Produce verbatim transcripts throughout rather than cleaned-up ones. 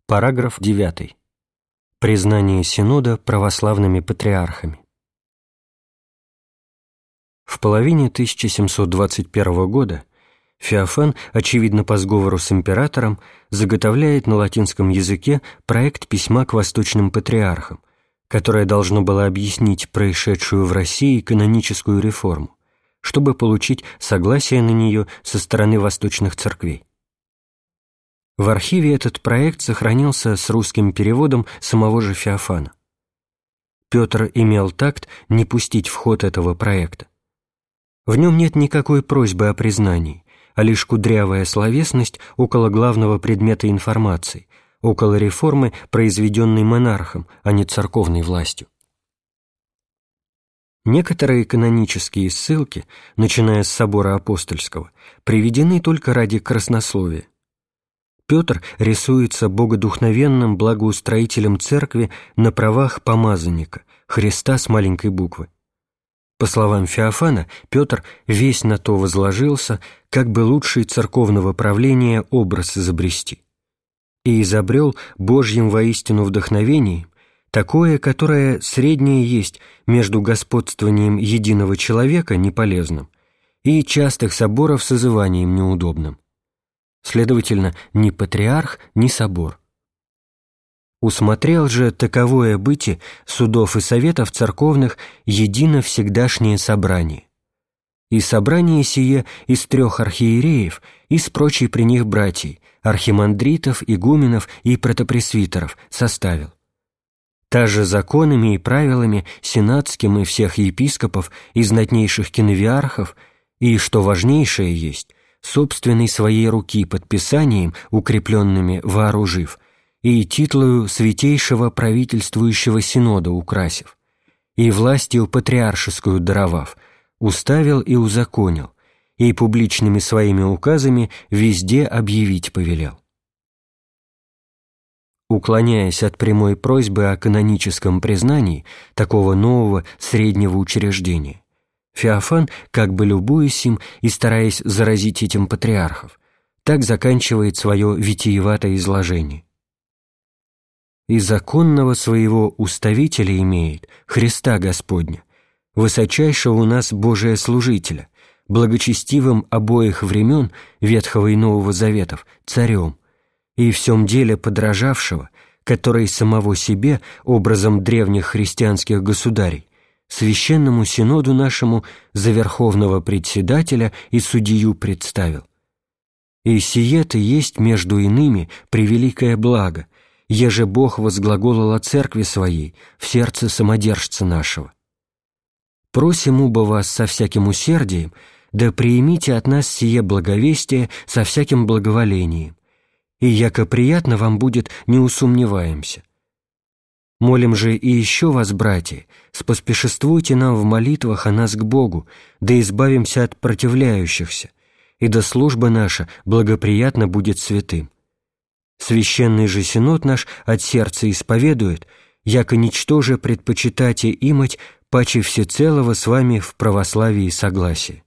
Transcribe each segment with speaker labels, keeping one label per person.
Speaker 1: Параграф девятый. Признание Синода православными патриархами. В половине тысяча семьсот двадцать первого года Феофан, очевидно по сговору с императором, заготовляет на латинском языке проект письма к восточным патриархам, которое должно было объяснить происшедшую в России каноническую реформу, чтобы получить согласие на нее со стороны восточных церквей. В архиве этот проект сохранился с русским переводом самого же Феофана. Петр имел такт не пустить в ход этого проекта. В нем нет никакой просьбы о признании, а лишь кудрявая словесность около главного предмета информации, около реформы, произведенной монархом, а не церковной властью. Некоторые канонические ссылки, начиная с собора апостольского, приведены только ради краснословия. Петр рисуется богодухновенным благоустроителем церкви на правах помазанника, Христа с маленькой буквы. По словам Феофана, Петр весь на то возложился, как бы лучший церковного правления образ изобрести. И изобрел Божьим воистину вдохновением такое, которое среднее есть между господствованием единого человека неполезным и частых соборов созыванием неудобным. Следовательно, ни патриарх, ни собор. Усмотрел же таковое бытие судов и советов церковных едино всегдашнее собрание. И собрание сие из трех архиереев, из прочей при них братьей, архимандритов, игуменов и протопресвитеров составил. Та же законами и правилами сенатским и всех епископов и знатнейших киновиархов, и, что важнейшее есть, собственной своей руки подписанием, укрепленными вооружив, и титулою святейшего правительствующего синода украсив, и властью патриаршескую даровав, уставил и узаконил, и публичными своими указами везде объявить повелел. Уклоняясь от прямой просьбы о каноническом признании такого нового среднего учреждения, Феофан, как бы любуясь им и стараясь заразить этим патриархов, так заканчивает свое витиеватое изложение. «И законного своего уставителя имеет, Христа Господня, высочайшего у нас Божия служителя, благочестивым обоих времен Ветхого и Нового Заветов, царем, и в всем деле подражавшего, который самого себе образом древних христианских государей, Священному Синоду нашему за верховного председателя и судью представил. И сие-то есть между иными превеликое благо, еже Бог возглаголал о церкви своей в сердце самодержца нашего. Просим убо вас со всяким усердием, да приимите от нас сие благовестие со всяким благоволением, и яко приятно вам будет, не усомневаемся. Молим же и еще вас, братья, споспешествуйте нам в молитвах о нас к Богу, да избавимся от противляющихся, и да служба наша благоприятно будет святым. Священный же синод наш от сердца исповедует, яко ничтоже предпочитате имать, паче всецелого с вами в православии и согласии».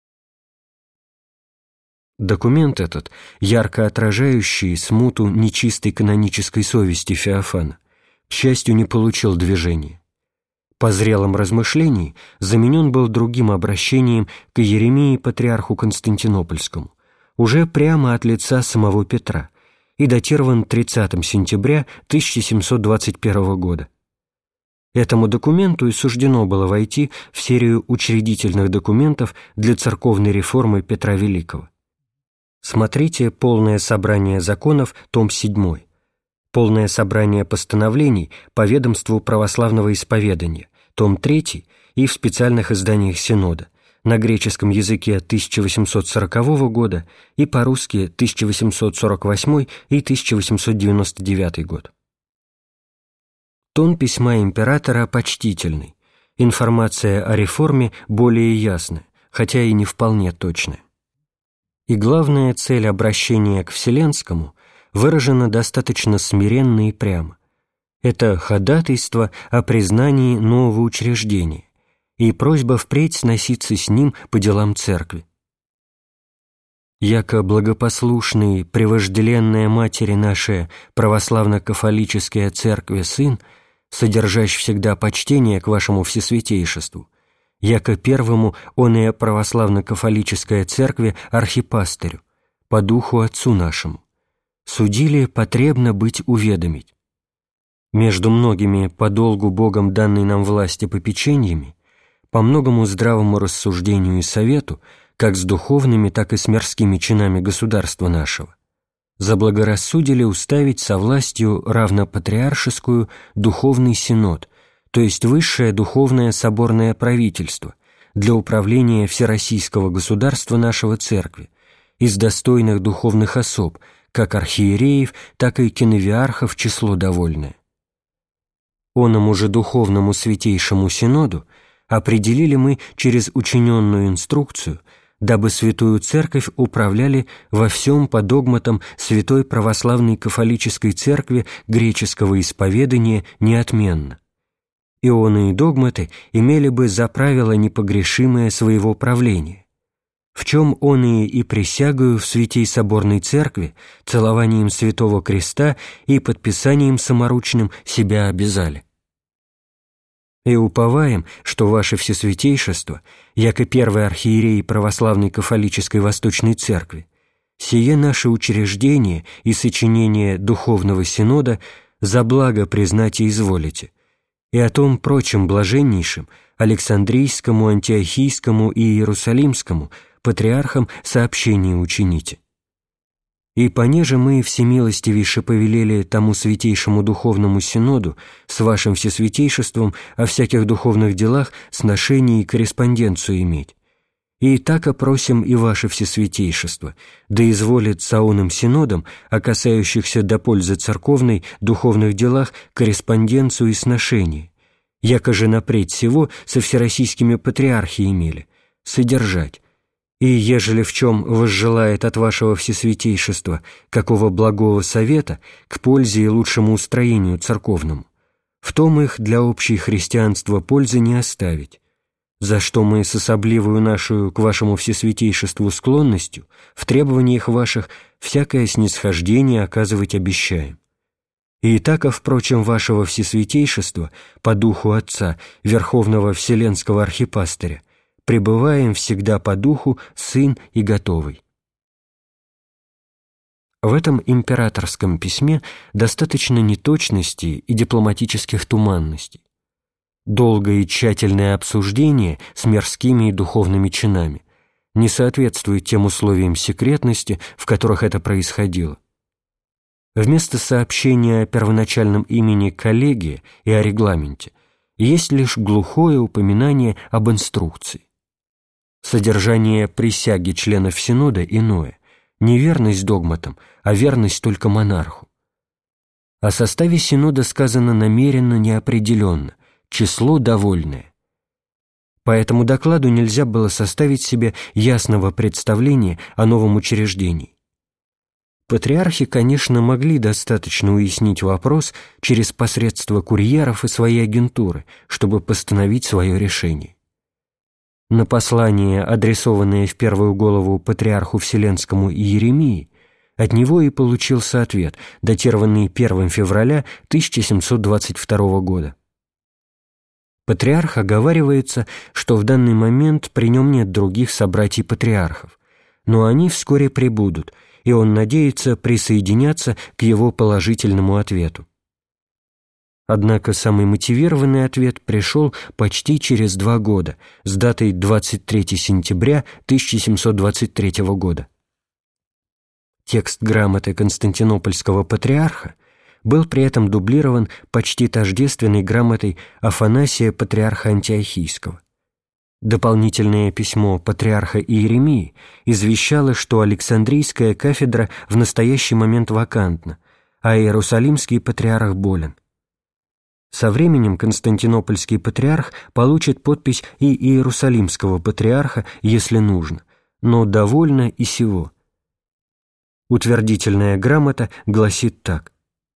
Speaker 1: Документ этот, ярко отражающий смуту нечистой канонической совести Феофана, к счастью, не получил движения. По зрелом размышлении заменен был другим обращением к Иеремии патриарху Константинопольскому, уже прямо от лица самого Петра, и датирован тридцатого сентября тысяча семьсот двадцать первого года. Этому документу и суждено было войти в серию учредительных документов для церковной реформы Петра Великого. Смотрите «Полное собрание законов», том седьмой. «Полное собрание постановлений по ведомству православного исповедания», том третий, и в специальных изданиях Синода, на греческом языке тысяча восемьсот сорокового года и по-русски тысяча восемьсот сорок восьмой и тысяча восемьсот девяносто девятый год. Тон письма императора почтительный, информация о реформе более ясная, хотя и не вполне точная. И главная цель обращения к Вселенскому выражена достаточно смиренно и прямо. Это ходатайство о признании нового учреждения и просьба впредь сноситься с ним по делам церкви. яко благопослушный, превожделенная Матери нашей православно-кафолическая Церкви Сын, содержащий всегда почтение к вашему Всесвятейшеству, яко первому оная православно-кафолическая Церкви архипастырю, по духу Отцу нашему, судили потребно быть уведомить. Между многими по долгу Богом данной нам власти попечениями, по многому здравому рассуждению и совету, как с духовными, так и с мирскими чинами государства нашего, заблагорассудили уставить со властью равнопатриаршескую духовный синод, то есть высшее духовное соборное правительство для управления всероссийского государства нашего Церкви из достойных духовных особ, как архиереев, так и киновиархов число довольное. Оному же духовному святейшему синоду определили мы через учиненную инструкцию, дабы Святую Церковь управляли во всем по догматам Святой Православной Кафолической Церкви греческого исповедания неотменно. И оные догматы имели бы за правило непогрешимое своего правления, в чем оные и присягаю в Святей Соборной Церкви целованием Святого Креста и подписанием саморучным себя обязали. И уповаем, что ваше Всесвятейшество, яко первый архиерей Православной Кафолической Восточной Церкви, сие наше учреждение и сочинение Духовного Синода за благо признать и изволите, и о том прочем блаженнейшем, Александрийскому, Антиохийскому и Иерусалимскому патриархам сообщение учините. И понеже мы всемилостивейше повелели тому святейшему духовному синоду с вашим всесвятейшеством о всяких духовных делах сношение и корреспонденцию иметь, и так опросим и ваше всесвятейшество, да изволит саоным синодом о касающихся до пользы церковной духовных делах корреспонденцию и сношение, яко же напредь всего со всероссийскими патриархи имели, содержать. И ежели в чем возжелает от вашего всесвятейшества какого благого совета к пользе и лучшему устроению церковному, в том их для общей христианства пользы не оставить, за что мы с особливую нашу к вашему всесвятейшеству склонностью в требованиях ваших всякое снисхождение оказывать обещаем. И тако, впрочем, вашего всесвятейшества по духу Отца, Верховного Вселенского Архипастыря, пребываем всегда по духу сын и готовый. В этом императорском письме достаточно неточностей и дипломатических туманностей. Долгое и тщательное обсуждение с мирскими и духовными чинами не соответствует тем условиям секретности, в которых это происходило. Вместо сообщения о первоначальном имени коллегии и о регламенте есть лишь глухое упоминание об инструкции. Содержание присяги членов Синода иное, не верность догматам, а верность только монарху. О составе Синода сказано намеренно неопределенно, число довольное. По этому докладу нельзя было составить себе ясного представления о новом учреждении. Патриархи, конечно, могли достаточно уяснить вопрос через посредство курьеров и своей агентуры, чтобы постановить свое решение. На послание, адресованное в первую голову патриарху Вселенскому Иеремии, от него и получился ответ, датированный первого февраля тысяча семьсот двадцать второго года. Патриарх оговаривается, что в данный момент при нем нет других собратьев-патриархов, но они вскоре прибудут, и он надеется присоединяться к его положительному ответу. Однако самый мотивированный ответ пришел почти через два года, с датой двадцать третьего сентября тысяча семьсот двадцать третьего года. Текст грамоты Константинопольского патриарха был при этом дублирован почти тождественной грамотой Афанасия патриарха Антиохийского. Дополнительное письмо патриарха Иеремии извещало, что Александрийская кафедра в настоящий момент вакантна, а Иерусалимский патриарх болен. Со временем Константинопольский патриарх получит подпись и Иерусалимского патриарха, если нужно, но довольно и сего. Утвердительная грамота гласит так: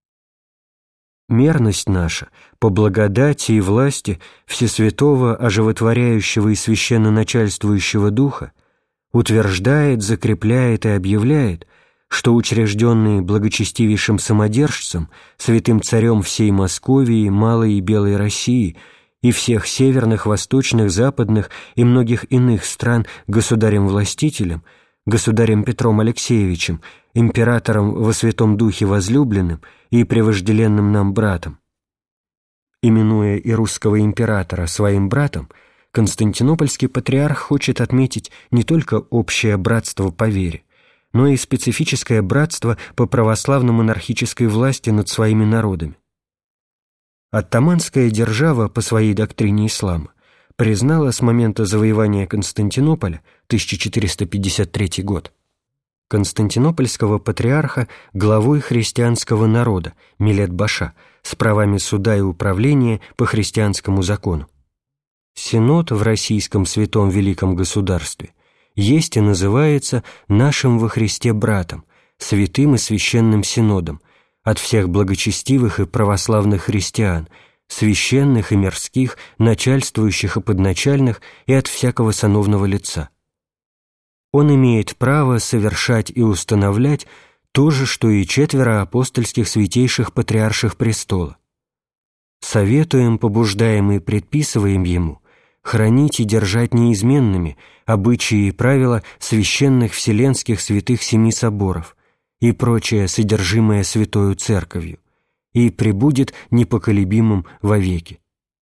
Speaker 1: «Мерность наша, по благодати и власти Всесвятого, оживотворяющего и священноначальствующего Духа, утверждает, закрепляет и объявляет, что учрежденный благочестивейшим самодержцем, святым царем всей Московии, Малой и Белой России и всех северных, восточных, западных и многих иных стран государем-властителем, государем Петром Алексеевичем, императором во Святом Духе возлюбленным и превожделенным нам братом. Именуя и русского императора своим братом, Константинопольский патриарх хочет отметить не только общее братство по вере, но и специфическое братство по православно-монархической власти над своими народами. Оттоманская держава по своей доктрине ислама признала с момента завоевания Константинополя, тысяча четыреста пятьдесят третий год, Константинопольского патриарха главой христианского народа, Милет-Баша, с правами суда и управления по христианскому закону. Синод в российском святом великом государстве есть и называется нашим во Христе братом, святым и священным синодом, от всех благочестивых и православных христиан, священных и мирских, начальствующих и подначальных, и от всякого сановного лица. Он имеет право совершать и установлять то же, что и четверо апостольских святейших патриарших престола. Советуем, побуждаем и предписываем ему хранить и держать неизменными обычаи и правила священных вселенских святых семи соборов и прочее содержимое Святою Церковью, и пребудет непоколебимым вовеки.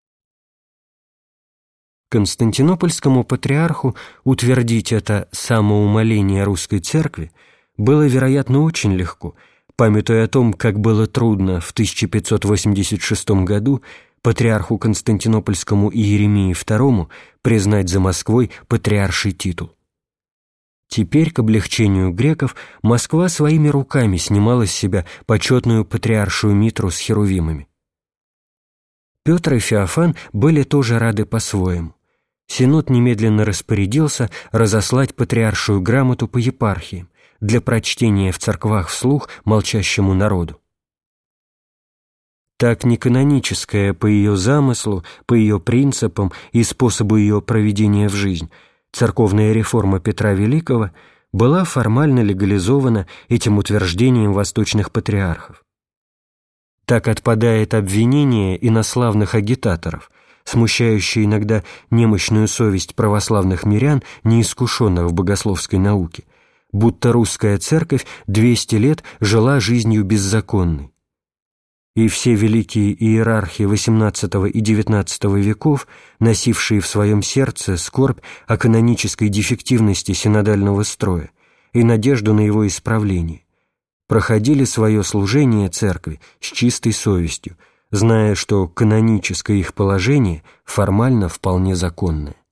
Speaker 1: Константинопольскому патриарху утвердить это самоумоление русской церкви было, вероятно, очень легко, памятуя о том, как было трудно в тысяча пятьсот восемьдесят шестом году патриарху Константинопольскому Иеремии второму признать за Москвой патриарший титул. Теперь, к облегчению греков, Москва своими руками снимала с себя почетную патриаршую митру с херувимами. Петр и Феофан были тоже рады по-своему. Синод немедленно распорядился разослать патриаршую грамоту по епархиям для прочтения в церквах вслух молчащему народу. Так неканоническая по ее замыслу, по ее принципам и способу ее проведения в жизнь церковная реформа Петра Великого была формально легализована этим утверждением восточных патриархов. Так отпадает обвинение инославных агитаторов, смущающее иногда немощную совесть православных мирян, неискушенных в богословской науке, будто русская церковь двести лет жила жизнью беззаконной. И все великие иерархи восемнадцатого и девятнадцатого веков, носившие в своем сердце скорбь о канонической дефективности синодального строя и надежду на его исправление, проходили свое служение церкви с чистой совестью, зная, что каноническое их положение формально вполне законное.